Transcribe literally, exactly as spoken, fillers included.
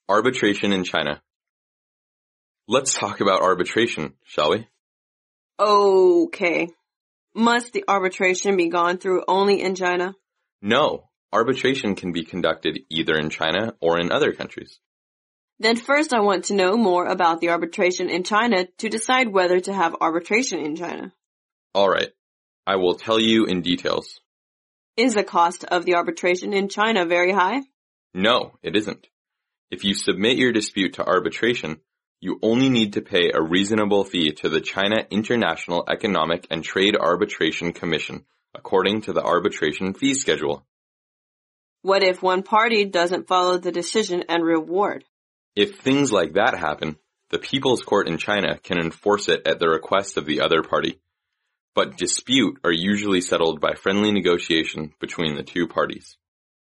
Arbitration in China. Let's talk about arbitration, shall we? Okay. Must the arbitration be gone through only in China? No, arbitration can be conducted either in China or in other countries. Then first I want to know more about the arbitration in China to decide whether to have arbitration in China. All right, I will tell you in details. Is the cost of the arbitration in China very high? No, it isn't. If you submit your dispute to arbitration, you only need to pay a reasonable fee to the China International Economic and Trade Arbitration Commission, according to the arbitration fee schedule. What if one party doesn't follow the decision and reward? If things like that happen, the People's Court in China can enforce it at the request of the other party. But disputes are usually settled by friendly negotiation between the two parties.